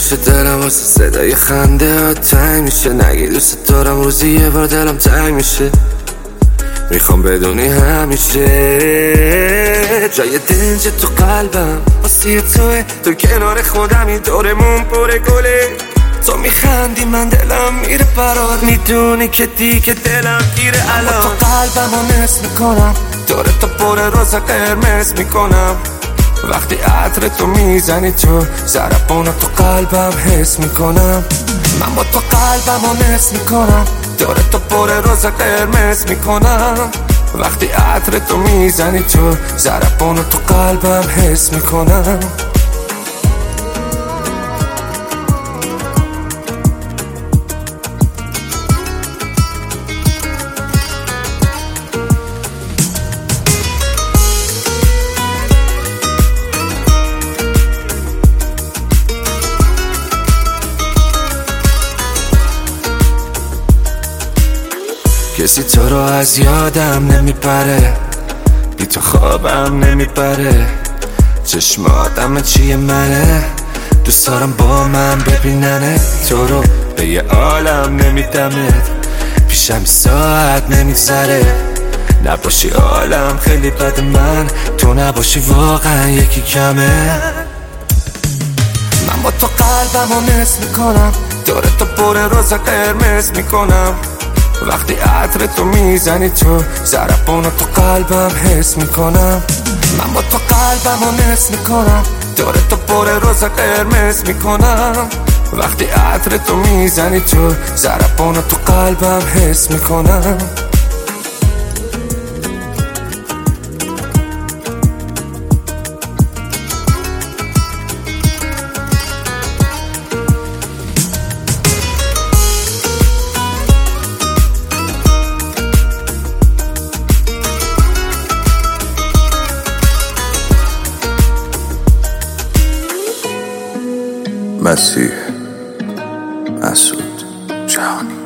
میشه دلم واسه صدای خنده ها تنگ میشه. نگی دوست دارم روزی یه بار دلم تنگ میشه. میخوام بدونی همیشه جای دنج تو قلبم واسه توه. تو کنار خودمی دورمون پر گله. تو میخندی من دلم میره فرار. میدونی که دیگه دلم گیره الان. تو قلبمو نصف میکنم دور تو پر روز قرمز میکنم. وقتی عطر تو میزنی تو ضربانو تو قلبم حس میکنم. من با تو قلبمو نصف میکنم دور تو پر روز قرمز میکنم. وقتی عطر تو میزنی تو ضربانو تو قلبم حس میکنم. کسی تو رو از یادم نمیپره. بی تو خوابم نمیبره. چشماتم چیه منه. دوست دارم با من ببیننه. تو رو به یه عالم نمیدمت. پیشم ساعت نمیگذره. نباشی عالم خیلی بد. من تو نباشی واقعا یکی کمه. من با تو قلبمو نصف میکنم دور تو پر روز قرمز میکنم. وقتی عطر تو میزنی تو ضربانو تو قلبم حس میکنم. من با تو قلبمو نصف میکنم دور تو پر روز قرمز میکنم. وقتی عطر تو میزنی تو ضربانو تو قلبم حس میکنم. مسیح مسعود جهانی.